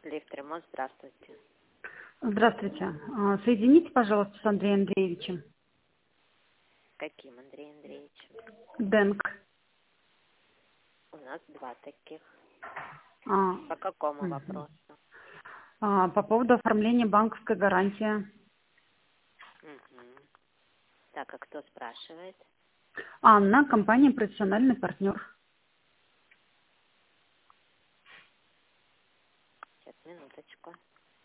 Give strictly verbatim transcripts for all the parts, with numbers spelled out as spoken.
Лифт ремонт, здравствуйте. Здравствуйте. А, Соедините, пожалуйста, с Андреем Андреевичем. Каким Андрей Андреевич? Денк. У нас два таких. А, По какому мгм. вопросу? А, по поводу оформления банковской гарантии. Угу. Так, а кто спрашивает? Анна, компания «Профессиональный партнер». Сейчас, минуточку.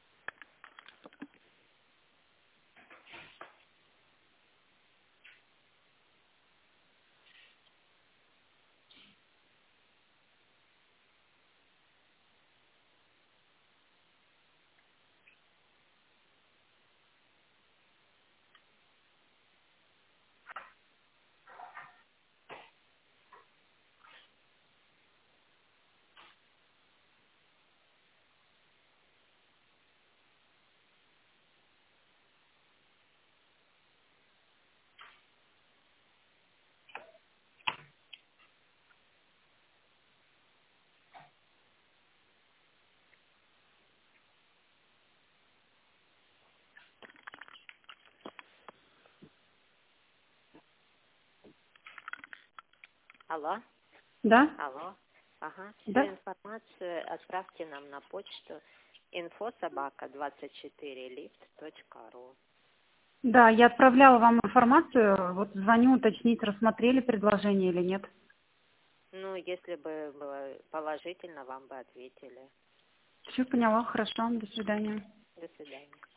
Алло? Да? Алло? Ага. Всю Да? информацию отправьте нам на почту инфо собака двадцать четыре лифт точка ру. Да, я отправляла вам информацию. Вот звоню уточнить, рассмотрели предложение или нет. Ну, если бы было положительно, вам бы ответили. Все поняла, хорошо. До свидания. До свидания.